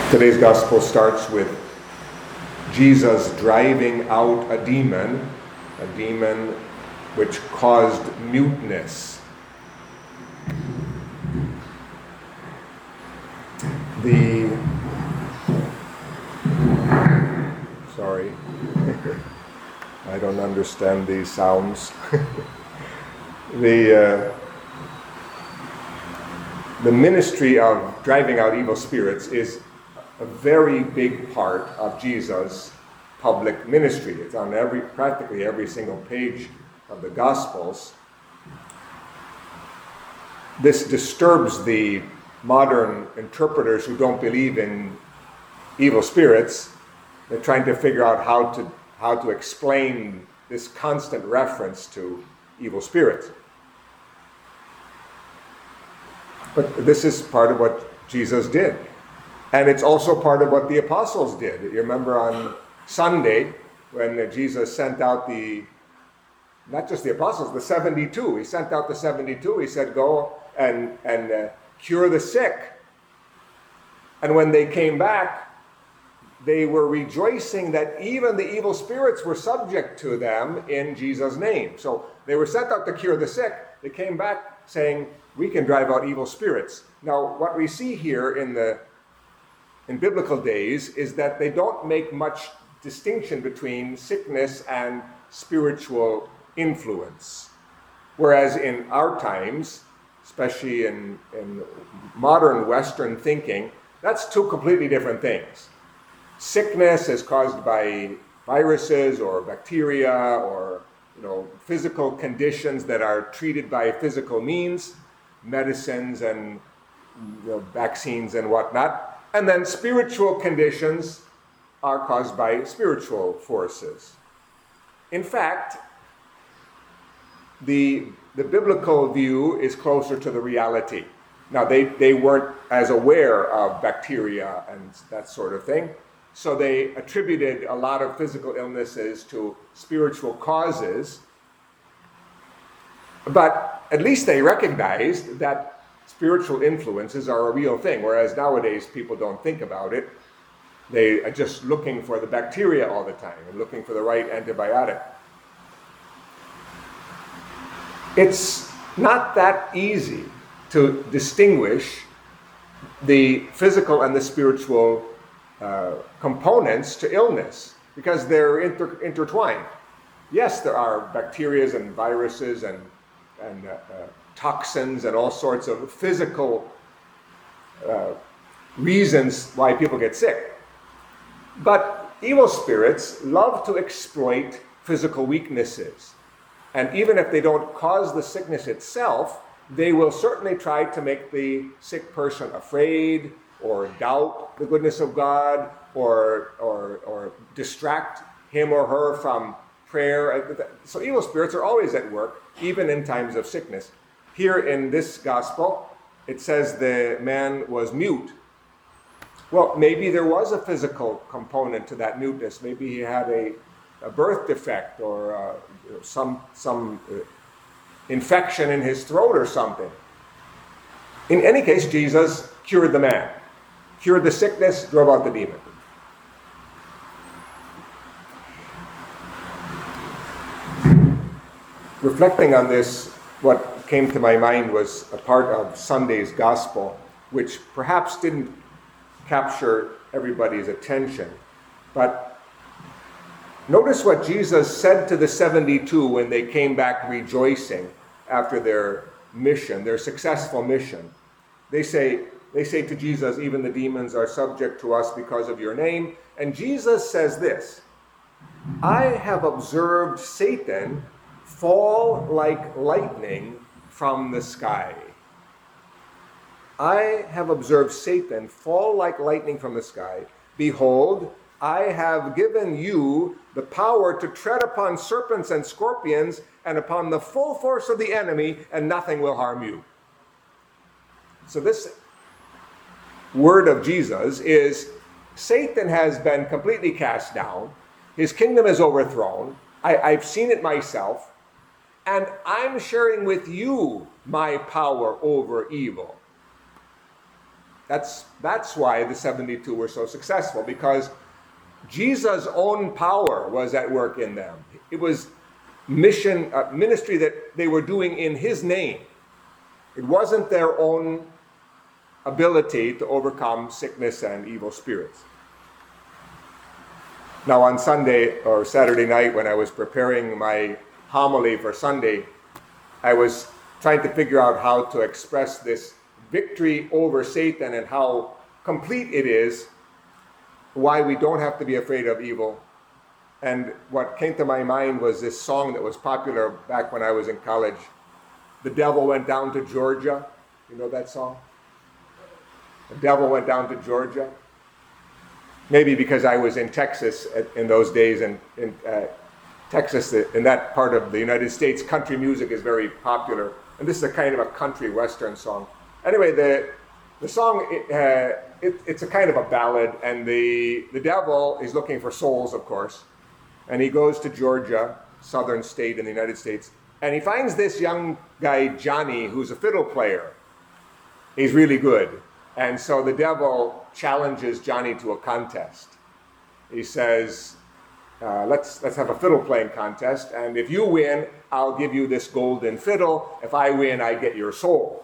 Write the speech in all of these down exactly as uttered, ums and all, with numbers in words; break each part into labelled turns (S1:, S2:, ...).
S1: Today's gospel starts with Jesus driving out a demon, a demon which caused muteness. The, sorry, I don't understand these sounds. the, uh, the ministry of driving out evil spirits is a very big part of Jesus' public ministry. It's on every, practically every single page of the Gospels. This disturbs the modern interpreters who don't believe in evil spirits. They're trying to figure out how to how to explain this constant reference to evil spirits. But this is part of what Jesus did. And it's also part of what the apostles did. You remember on Sunday when Jesus sent out the, not just the apostles, the seventy-two. He sent out the seventy-two. He said, go and, and uh, cure the sick. And when they came back, they were rejoicing that even the evil spirits were subject to them in Jesus' name. So they were sent out to cure the sick. They came back saying, we can drive out evil spirits. Now, what we see here in the in biblical days is that they don't make much distinction between sickness and spiritual influence. Whereas in our times, especially in, in modern Western thinking, that's two completely different things. Sickness is caused by viruses or bacteria or you know physical conditions that are treated by physical means, medicines and you know, vaccines and whatnot. And then spiritual conditions are caused by spiritual forces. In fact, the, the biblical view is closer to the reality. Now, they, they weren't as aware of bacteria and that sort of thing, so they attributed a lot of physical illnesses to spiritual causes. But at least they recognized that spiritual influences are a real thing, whereas nowadays people don't think about it. They are just looking for the bacteria all the time and looking for the right antibiotic. It's not that easy to distinguish the physical and the spiritual uh, components to illness because they're inter- intertwined. Yes, there are bacteria and viruses and, and uh, uh, toxins and all sorts of physical uh, reasons why people get sick. But evil spirits love to exploit physical weaknesses. And even if they don't cause the sickness itself, they will certainly try to make the sick person afraid or doubt the goodness of God or, or, or distract him or her from prayer. So evil spirits are always at work, even in times of sickness. Here in this gospel, it says the man was mute. Well, maybe there was a physical component to that muteness. Maybe he had a, a birth defect or uh, some, some uh, infection in his throat or something. In any case, Jesus cured the man, cured the sickness, drove out the demon. Reflecting on this, what came to my mind was a part of Sunday's gospel, which perhaps didn't capture everybody's attention. But notice what Jesus said to the seventy-two when they came back rejoicing after their mission, their successful mission. They say, they say to Jesus, even the demons are subject to us because of your name. And Jesus says this, I have observed Satan fall like lightning from the sky. I have observed Satan fall like lightning from the sky. Behold, I have given you the power to tread upon serpents and scorpions and upon the full force of the enemy, and nothing will harm you. So this word of Jesus is Satan has been completely cast down. His kingdom is overthrown. I, I've seen it myself. And I'm sharing with you my power over evil. That's, that's why the seventy-two were so successful, because Jesus' own power was at work in them. It was mission, uh, ministry that they were doing in his name. It wasn't their own ability to overcome sickness and evil spirits. Now on Sunday or Saturday night, when I was preparing my homily for Sunday, I was trying to figure out how to express this victory over Satan and how complete it is, why we don't have to be afraid of evil. And what came to my mind was this song that was popular back when I was in college. The devil went down to Georgia. You know that song? The devil went down to Georgia. Maybe because I was in Texas in those days, and in uh, Texas, in that part of the United States, country music is very popular. And this is a kind of a country western song. Anyway, the the song, uh, it, it's a kind of a ballad, and the, the devil is looking for souls, of course. And he goes to Georgia, southern state in the United States, and he finds this young guy, Johnny, who's a fiddle player. He's really good. And so the devil challenges Johnny to a contest. He says, uh, let's, let's have a fiddle playing contest, and if you win, I'll give you this golden fiddle. If I win, I get your soul.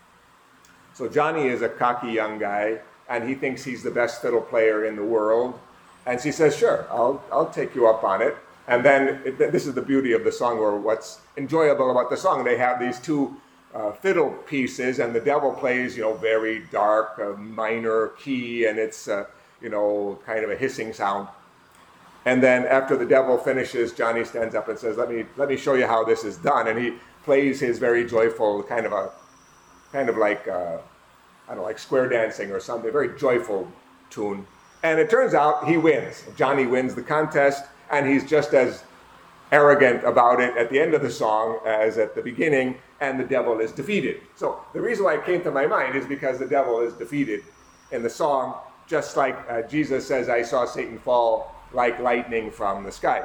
S1: So Johnny is a cocky young guy, and he thinks he's the best fiddle player in the world. And she says, sure, I'll, I'll take you up on it. And then, it, this is the beauty of the song, or what's enjoyable about the song. They have these two uh, fiddle pieces, and the devil plays, you know, very dark, uh, minor key, and it's, uh, you know, kind of a hissing sound. And then after the devil finishes, Johnny stands up and says, let me, let me show you how this is done. And he plays his very joyful, kind of a, kind of like, uh, I don't know, like square dancing or something, a very joyful tune. And it turns out he wins. Johnny wins the contest, and he's just as arrogant about it at the end of the song as at the beginning, and the devil is defeated. So the reason why it came to my mind is because the devil is defeated in the song, just like uh, Jesus says, I saw Satan fall like lightning from the sky.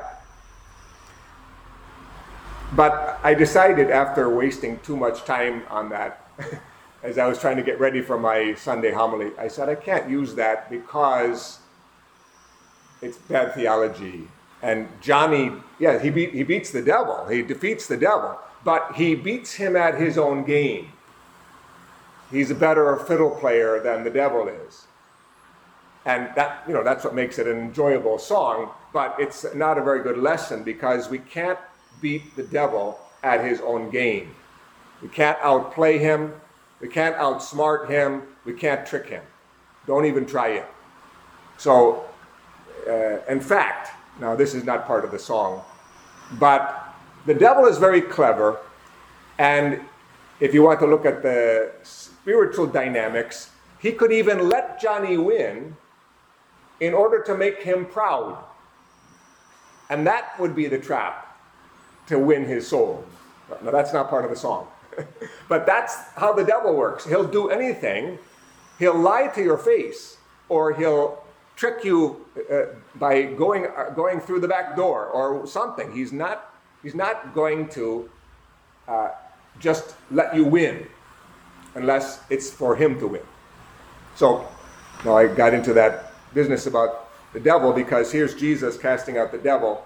S1: But I decided, after wasting too much time on that, as I was trying to get ready for my Sunday homily, I said, I can't use that because it's bad theology. And Johnny, yeah, he, beat, he beats the devil. He defeats the devil. But he beats him at his own game. He's a better fiddle player than the devil is. And that, you know, that's what makes it an enjoyable song. But it's not a very good lesson, because we can't beat the devil at his own game. We can't outplay him. We can't outsmart him. We can't trick him. Don't even try it. So, uh, in fact, now this is not part of the song, but the devil is very clever. And if you want to look at the spiritual dynamics, he could even let Johnny win in order to make him proud. And that would be the trap, to win his soul. Now, that's not part of the song. But that's how the devil works. He'll do anything. He'll lie to your face, or he'll trick you uh, by going uh, going through the back door or something. He's not he's not going to uh, just let you win unless it's for him to win. So now I got into that business about the devil, because here's Jesus casting out the devil.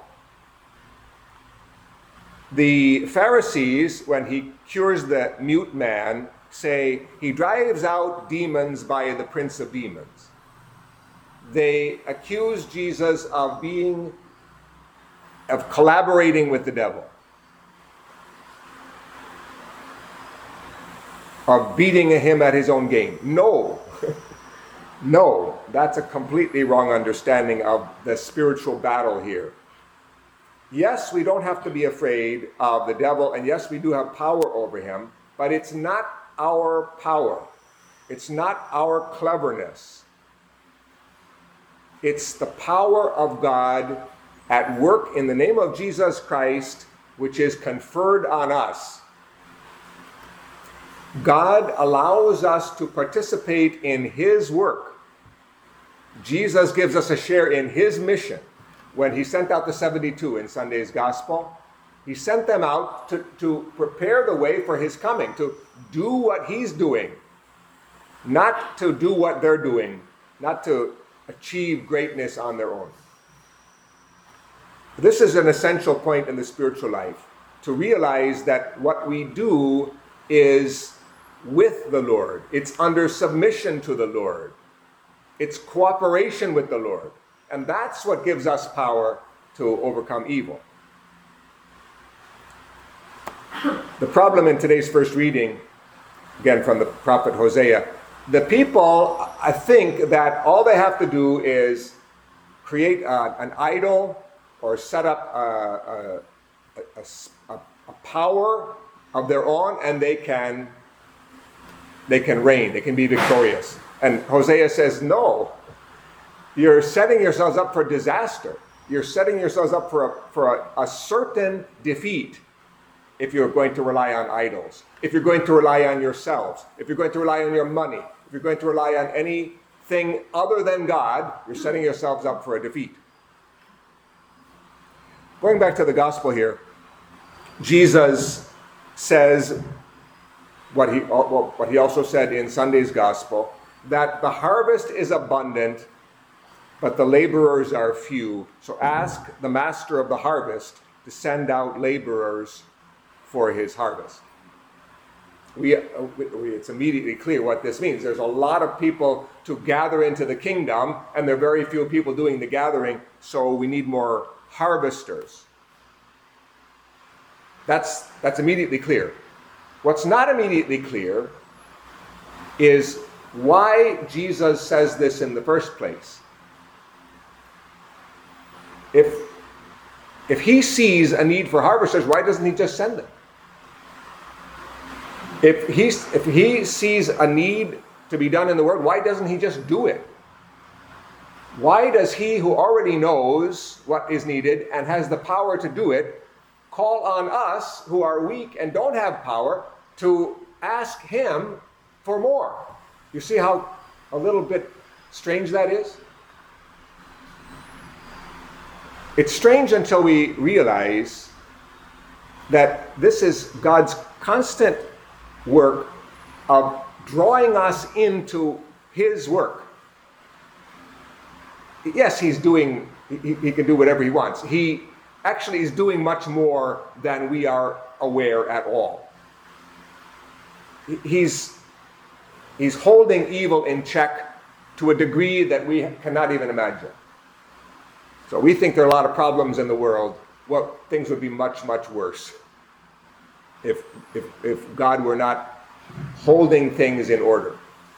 S1: The Pharisees, when he cures the mute man, say he drives out demons by the prince of demons. They accuse Jesus of being, of collaborating with the devil, of beating him at his own game. No, no, that's a completely wrong understanding of the spiritual battle here. Yes, we don't have to be afraid of the devil, and yes, we do have power over him, but it's not our power. It's not our cleverness. It's the power of God at work in the name of Jesus Christ, which is conferred on us. God allows us to participate in his work. Jesus gives us a share in his mission. When he sent out the seventy-two in Sunday's gospel, he sent them out to, to prepare the way for his coming, to do what he's doing. not to do what they're doing, not to achieve greatness on their own. This is an essential point in the spiritual life, to realize that what we do is with the Lord. It's under submission to the Lord. It's cooperation with the Lord. And that's what gives us power to overcome evil. The problem in today's first reading, again from the prophet Hosea, the people, I think that all they have to do is create a, an idol or set up a, a, a, a power of their own, and they can they can reign, they can be victorious. And Hosea says, no, you're setting yourselves up for disaster. You're setting yourselves up for a, for a, a certain defeat if you're going to rely on idols, if you're going to rely on yourselves, if you're going to rely on your money, if you're going to rely on anything other than God, you're setting yourselves up for a defeat. Going back to the gospel here, Jesus says what he, what he also said in Sunday's gospel, that the harvest is abundant, but the laborers are few. So ask the master of the harvest to send out laborers for his harvest. We, we, it's immediately clear what this means. There's a lot of people to gather into the kingdom, and there are very few people doing the gathering, so we need more harvesters. That's, that's immediately clear. What's not immediately clear is why Jesus says this in the first place. If, if he sees a need for harvesters, why doesn't he just send them? If, he's, if he sees a need to be done in the world, why doesn't he just do it? Why does he who already knows what is needed and has the power to do it call on us who are weak and don't have power to ask him for more? You see how a little bit strange that is? It's strange until we realize that this is God's constant work of drawing us into his work. Yes, he's doing, he, he can do whatever he wants. He actually is doing much more than we are aware at all. He's, he's holding evil in check to a degree that we cannot even imagine. So we think there are a lot of problems in the world. Well, things would be much, much worse if, if, if God were not holding things in order.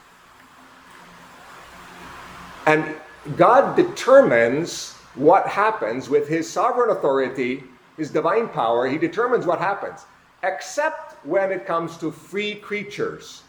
S1: And God determines what happens with his sovereign authority, his divine power. He determines what happens, except when it comes to free creatures.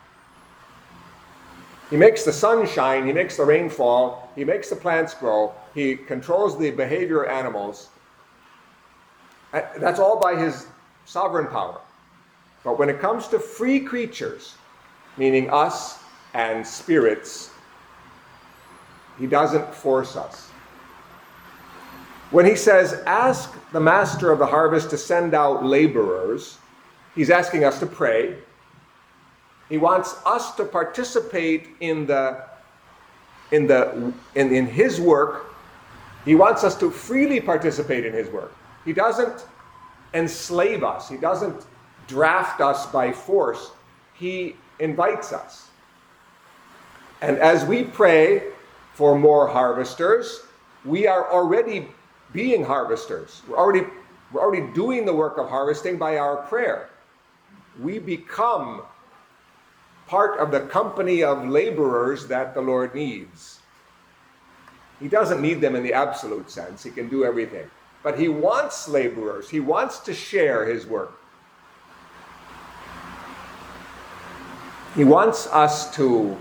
S1: He makes the sun shine, he makes the rain fall, he makes the plants grow, he controls the behavior of animals. That's all by his sovereign power. But when it comes to free creatures, meaning us and spirits, he doesn't force us. When he says, ask the master of the harvest to send out laborers, he's asking us to pray. He wants us to participate in the in the in, in his work. He wants us to freely participate in his work. He doesn't enslave us. He doesn't draft us by force. He invites us. And as we pray for more harvesters, we are already being harvesters. We're already, we're already doing the work of harvesting by our prayer. We become part of the company of laborers that the Lord needs. He doesn't need them in the absolute sense. He can do everything. But he wants laborers. He wants to share his work. He wants us to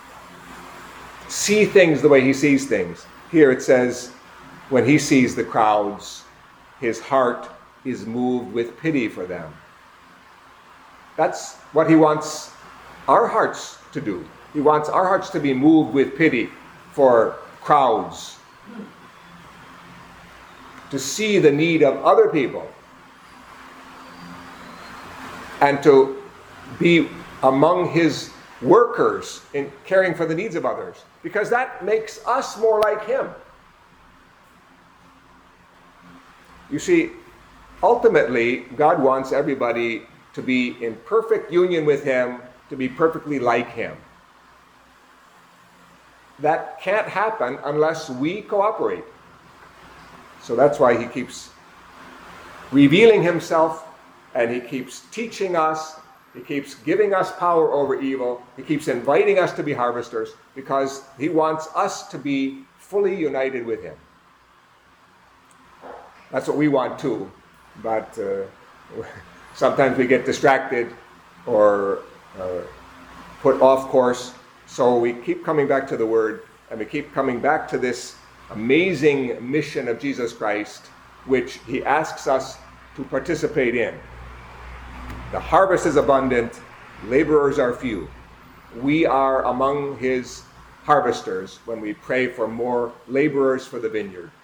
S1: see things the way he sees things. Here it says, when he sees the crowds, his heart is moved with pity for them. That's what he wants our hearts to do. He wants our hearts to be moved with pity for crowds, to see the need of other people, and to be among his workers in caring for the needs of others, because that makes us more like him. You see, ultimately, God wants everybody to be in perfect union with him, to be perfectly like him. That can't happen unless we cooperate. So that's why he keeps revealing himself, and he keeps teaching us, he keeps giving us power over evil, he keeps inviting us to be harvesters, because he wants us to be fully united with him. That's what we want too, but uh, sometimes we get distracted or uh, put off course, so we keep coming back to the Word, and we keep coming back to this amazing mission of Jesus Christ, which he asks us to participate in. The harvest is abundant, laborers are few. We are among his harvesters when we pray for more laborers for the vineyard.